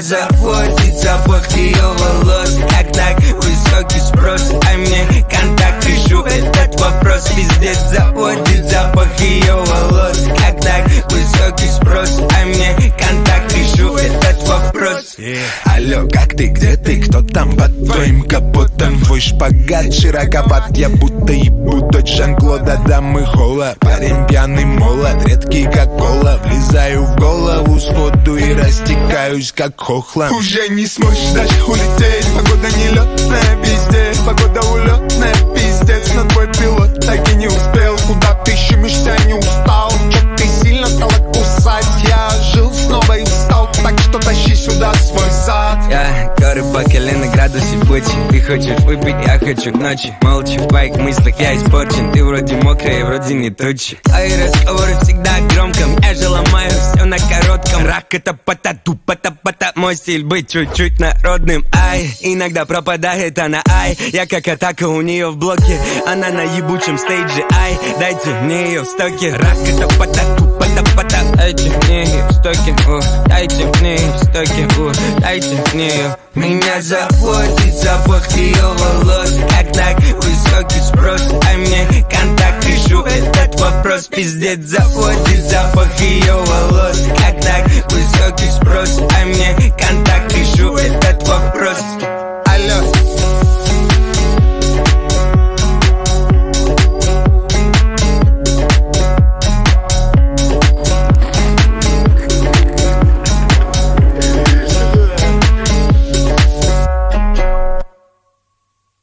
заводит запах ее волос. Как так высокий спрос, а мне контакт решу этот вопрос. Пиздец, заводит запах ее волос. Как так высокий спрос, а мне контакт решу этот вопрос. Алло, как ты, где ты, кто там под твоим капотом? Твой шпагат широковат, я будто ебу дочь Жан-Клода Дамы Холла. Парень пьяный, молод, редкий как кола. Влезаю в голову сходу и растекаюсь как хохла. Уже не сможешь дальше улететь, погода нелетная, пиздец. Погода улетная, пиздец. Но твой пилот так и не успел. Куда ты щемишься, не устал? Чё ты сильно стала кусать? Я жил снова и устал, так что тащи сюда свой зад. Я горы по колено, градусе бычи. Ты хочешь выпить, я хочу к ночи. Молча в твоих мыслях я испорчен. Ты вроде мокрая, вроде не тучи. Твои разговоры всегда громком. Я же ломаю все на коротком. Рак это пата-ту, пата-пата. Мой стиль быть чуть-чуть народным. Ай, иногда пропадает она, ай. Я как атака у нее в блоке. Она на ебучем стейдже, ай. Дайте мне ее в стоке. Рак это пата-ту, пата-пата. Дайте мне ее в стоке, дайте мне ее в стоке, дайте мне ее. Меня заводит запах ее волос. Как так высокий спрос, а мне контакт решу этот вопрос. Пиздец, заводит запах ее волос. Как так высокий спрос, а мне контакт решу этот вопрос.